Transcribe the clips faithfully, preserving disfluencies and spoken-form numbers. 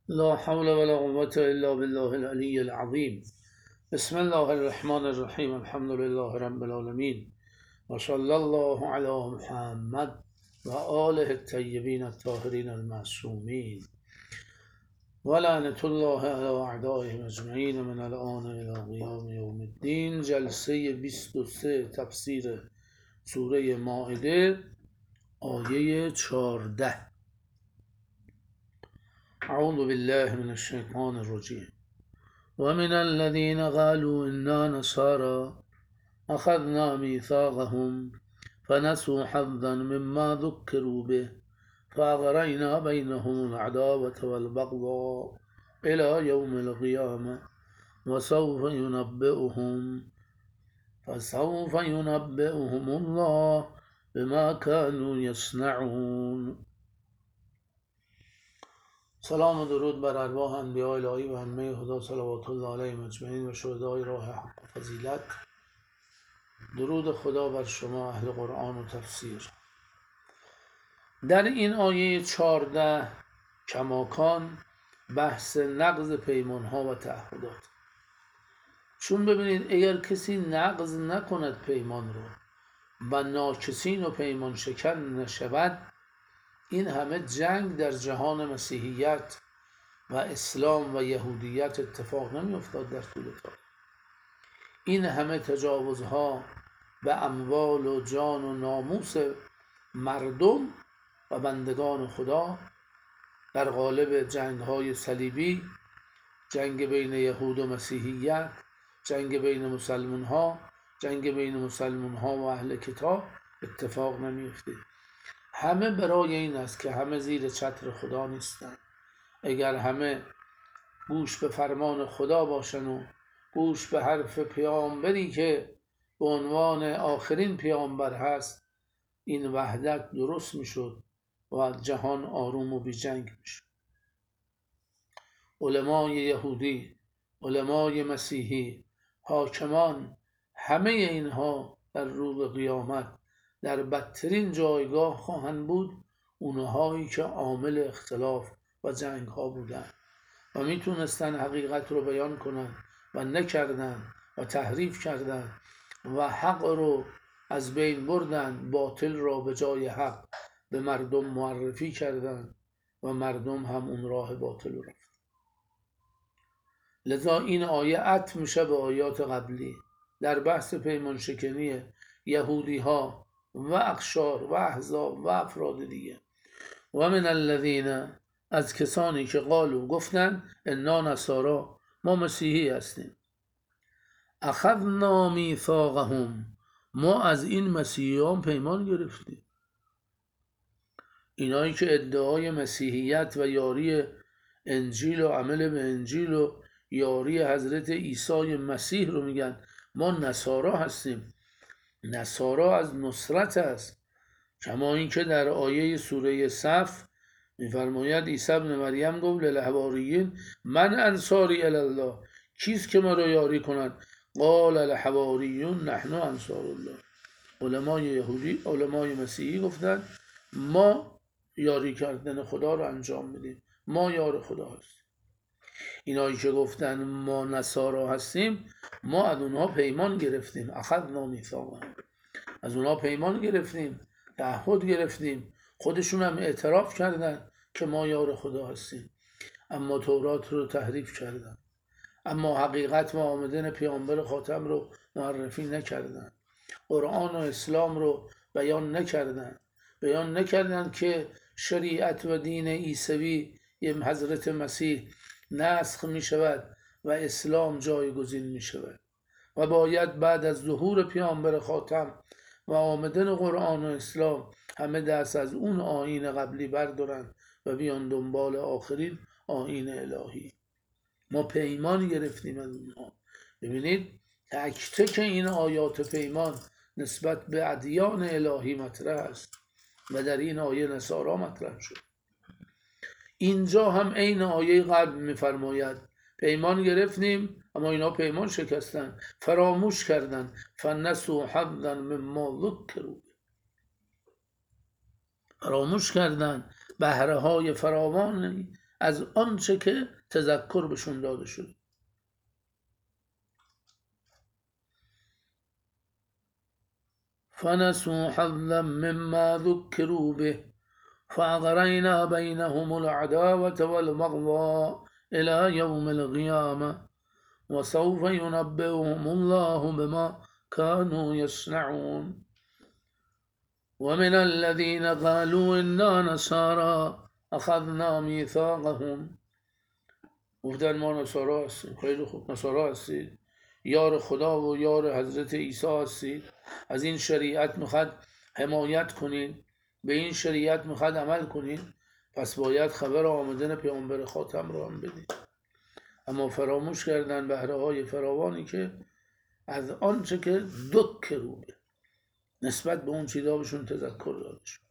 لا حول ولا قوة إلا بالله العلي العظيم. بسم الله الرحمن الرحيم. الحمد لله رب العالمين، وصلى الله على محمد وآله الطيبين الطاهرين المعصومين، ولعنة الله على أعدائهم أجمعين من الآن إلى قیام یوم الدین. جلسه بیست و سه تفسیر سوره مائده، آیه چهارده. اعوذ بالله من الشیطان الرجیم. ومن الذين قالوا إنا نصارى أخذنا ميثاقهم فنسوا حظا مما ذكروا به فأغرينا بينهم العداوة والبغضاء إلى يوم القيامة وسوف ينبئهم فسوف ينبئهم الله بما كانوا يصنعون. سلام و درود بر ارواح انبیاء الهی و ائمه هدی صلوات الله علیهم اجمعین و شهدای راه حق و فضیلت. درود خدا بر شما اهل قرآن و تفسیر. در این آیه چهارده کماکان بحث نقض پیمان ها و تعهدات. چون ببینید اگر کسی نقض نکند پیمان رو و ناکسین و پیمان شکن نشود، این همه جنگ در جهان مسیحیت و اسلام و یهودیت اتفاق نمی افتاد در طول تاریخ. این همه تجاوزها به اموال و جان و ناموس مردم و بندگان خدا در قالب جنگ های صلیبی، جنگ بین یهود و مسیحیت، جنگ بین مسلمان ها، جنگ بین مسلمان ها و اهل کتاب اتفاق نمی افتاد. همه برای این است که همه زیر چتر خدا نیستند. اگر همه گوش به فرمان خدا باشن و گوش به حرف پیامبری که به عنوان آخرین پیامبر هست، این وحدت درست میشد و جهان آروم و بی جنگ میشد. علمای یهودی، علمای مسیحی، حاکمان، همه اینها در روز قیامت در بدترین جایگاه خواهند بود، اونهایی که عامل اختلاف و جنگ ها بودند و میتونستن حقیقت رو بیان کنن و نکردن و تحریف کردن و حق رو از بین بردن، باطل را به جای حق به مردم معرفی کردن و مردم هم اون راه باطل رو رفت. لذا این آیه عطف میشه به آیات قبلی در بحث پیمان شکنی یهودی ها و اقشار و احزاب و افراد دیگه. و من الذین، از کسانی که قالوا گفتن، انا نصارا، ما مسیحی هستیم، اخذنا میثاقهم، ما از این مسیحیان پیمان گرفتیم. اینایی که ادعای مسیحیت و یاری انجیل و عمل به انجیل و یاری حضرت عیسی مسیح رو میگن ما نصارا هستیم. نصارا از نصرت است، کما اینکه در آیه سوره صف میفرماید عیسی ابن مریم گفت للحواریین من انصاری الی الله، کیست که ما رو یاری کنند؟ قال الحواریون نحن انصار الله. علمای یهودی، علمای مسیحی گفتند ما یاری کردن خدا رو انجام میدیم، ما یار خدا هستیم. اینایی که گفتن ما نصارا هستیم، ما از اونها پیمان گرفتیم، اخذنا میثاقهم، از اونها پیمان گرفتیم، تعهد گرفتیم. خودشون هم اعتراف کردن که ما یار خدا هستیم، اما تورات رو تحریف کردن، اما حقیقت و آمدن پیامبر خاتم رو معرفی نکردن، قرآن و اسلام رو بیان نکردن، بیان نکردن که شریعت و دین عیسوی یم حضرت مسیح نسخ می شود و اسلام جایگزین می شود و باید بعد از ظهور پیامبر خاتم و آمدن قرآن و اسلام همه دست از اون آیین قبلی بردارن و بیان دنبال آخرین آیین الهی. ما پیمان گرفتیم از اونها. ببینید تک تک این آیات پیمان نسبت به ادیان الهی مطرح است و در این آیه نصارا مطرح شد. اینجا هم عین آیه قبل میفرماید پیمان گرفتیم اما اینا پیمان شکستن، فراموش کردن، فنسوا حظا مما ذکروا، فراموش کردن بهره های فراوان از آنچه که تذکر بهشون داده شد. فنسوا حظا مما ذكروا به فأغرينا بينهم العداوة والبغضاء إلى يوم القيامة وسوف ينبئهم الله بما كانوا يصنعون ومن الذين قالوا إنا نصارى أخذنا میثاقهم. گفتن ما نصارا هستیم. خیلی خوب، نصارا هستید، یار خدا و یار حضرت عیسی هستید، از این شریعت میخواد حمایت کنید، به این شریعت میخواد عمل کنید، پس باید خبر آمدن پیامبر خاتم رو هم بدید. اما فراموش کردن بهره های فراوانی که از آنچه که ذکروا به، نسبت به اون چیزا بهشون تذکر داده شد.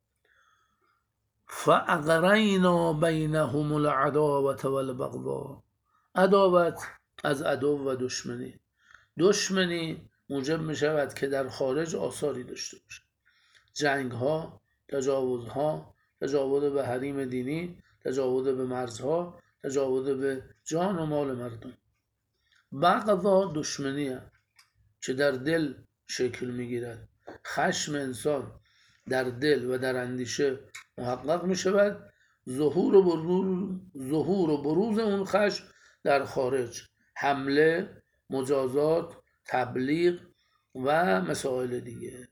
فاغرینا بینهم العداوة والبغضاء. عداوت از عدو و دشمنی. دشمنی موجب می شود که در خارج آثاری داشته باشه. جنگ ها، تجاوز ها، تجاوز به حریم دینی، تجاوز به مرزها، تجاوز به جان و مال مردم. بغضا دشمنی هم که در دل شکل می گیرد. خشم انسان در دل و در اندیشه محقق می شود. ظهور و بروز, ظهور و بروز اون خشم در خارج، حمله، مجازات، تبلیغ و مسائل دیگه.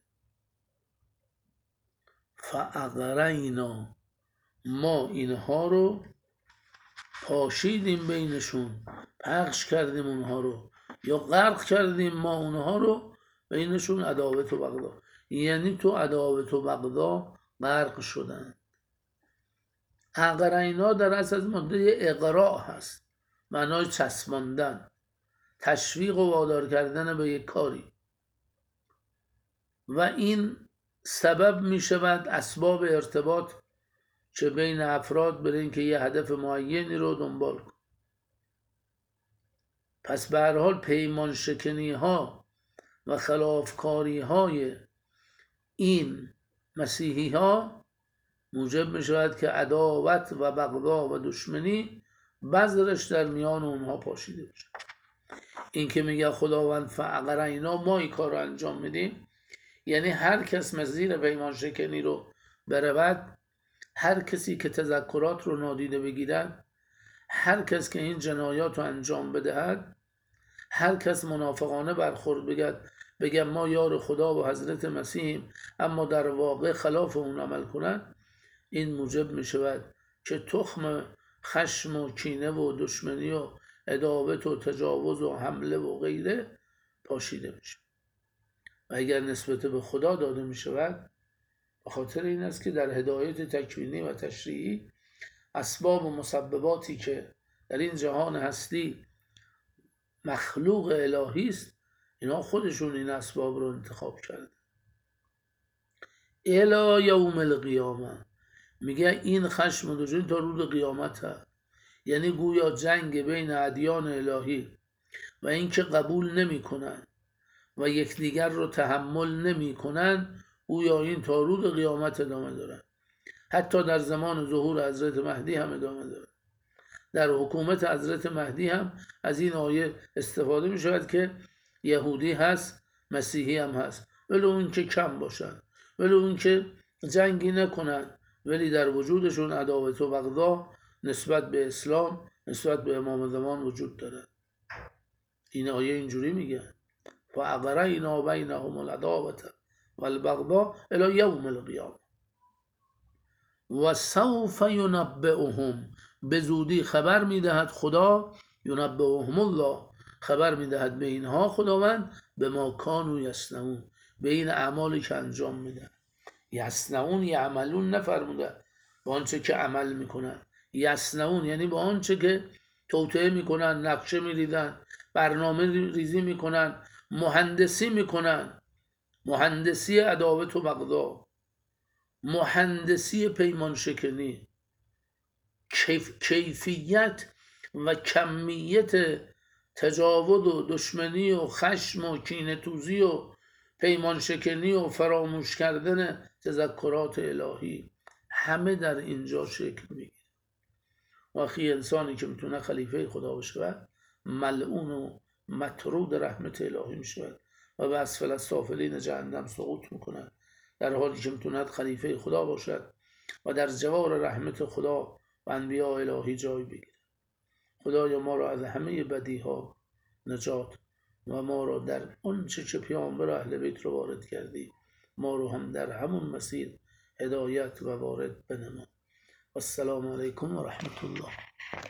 فاغرینا، ما اینها رو پاشیدیم بینشون، پخش کردیم اونها رو، یا غرق کردیم ما اونها رو بینشون عداوت و بغضا. یعنی تو عداوت و بغضا غرق شدن. اغرینا در اصل از ماده اغراء هست، معنای چسباندن، تشویق و وادار کردن به یک کاری، و این سبب می شود اسباب ارتباط چه بین افراد برای اینکه یه هدف معینی رو دنبال کن. پس به هر حال پیمان شکنی ها و خلافکاری های این مسیحی ها موجب می شود که عداوت و بغضا و دشمنی بذرش در میان اونها پاشیده بشه. این که میگه خداوند فاغرینا، ما این کار رو انجام میدیم، یعنی هر کس مزیر پیمان شکنی رو برود، هر کسی که تذکرات رو نادیده بگیرد، هر کس که این جنایات رو انجام بدهد، هر کس منافقانه برخورد بگد بگه ما یار خدا و حضرت مسیحیم اما در واقع خلاف اون عمل کنند، این موجب می شود که تخم خشم و کینه و دشمنی و عداوت و تجاوز و حمله و غیره پاشیده میشه. و اگر نسبت به خدا داده می شود، به خاطر این است که در هدایت تکوینی و تشریعی اسباب و مسبباتی که در این جهان هستی مخلوق الهی است، اینا خودشون این اسباب رو انتخاب کرده. الی یوم القیامه، میگه این خشم و دشمنی تا روز قیامت هست. یعنی گویا جنگ بین ادیان الهی و اینکه قبول نمی کنن و یکدیگر رو تحمل نمی کنن، گویا این تا روز قیامت ادامه داره. حتی در زمان ظهور حضرت مهدی هم ادامه داره. در حکومت حضرت مهدی هم از این آیه استفاده می شود که یهودی هست، مسیحی هم هست، ولی اون که کم باشن، ولی اون که جنگی نکنن، ولی در وجودشون عداوت و بغضا نسبت به اسلام، نسبت به امام زمان وجود داره. این آیه اینجوری میگه فاغرینا بینهم العداوة والبغضاء الی یوم القیامه و سوف ینبئهم، به زودی خبر میدهد خدا، ینبئهم الله، خبر میدهد به اینها خداوند، به ما کانوا یصنعون، به این اعمالی که انجام میدن. یصنعون یعملون نفرموده با آنچه که عمل میکنن، یصنعون یعنی با آنچه که توطئه میکنن، نقشه میریزن، برنامه ریزی میکنن، مهندسی میکنن، مهندسی عداوت و بغضا، مهندسی پیمان شکنی. کیف، کیفیت و کمیت تجاوز و دشمنی و خشم و کینه توزی و پیمان شکنی و فراموش کردن تذکرات الهی همه در اینجا شکل میگیره. وقتی انسانی که میتونه خلیفه خدا بشه ملعون و مطرود رحمت الهی میشه و به اسفل السافلین جهنم سقوط میکنه، در حالی که میتونه خلیفه خدا باشد و در جوار رحمت خدا و انبیاء الهی جای بگیره. خدایا ما را از همه بدی ها نجات و ما را در اون چه چه پیامبر اهل بیت رو وارد کردی ما رو هم در همون مسیر هدایت و وارد بنما. السلام علیکم و رحمت الله.